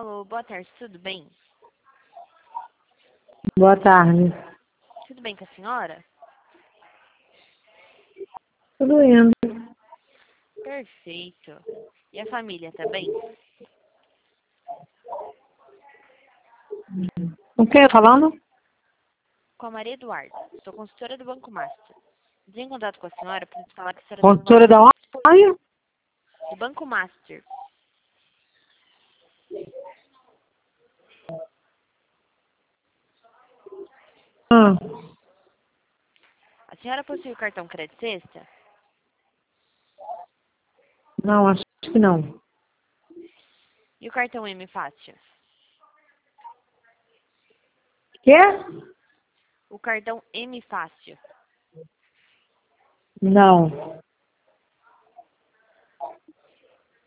Alô, boa tarde, tudo bem? Boa tarde. Tudo bem com a senhora? Tudo indo. Perfeito. E a família, tá bem? Com quem eu falando? Com a Maria Eduarda, sou consultora do Banco Master. Entrei em contato com a senhora para falar que a senhora tem um Consultora valor da onde? do Banco Master. Ah, A senhora possui o cartão Crédito Sexta? não, acho que não. E o cartão M Fácil? Quê? O cartão M Fácil? Não.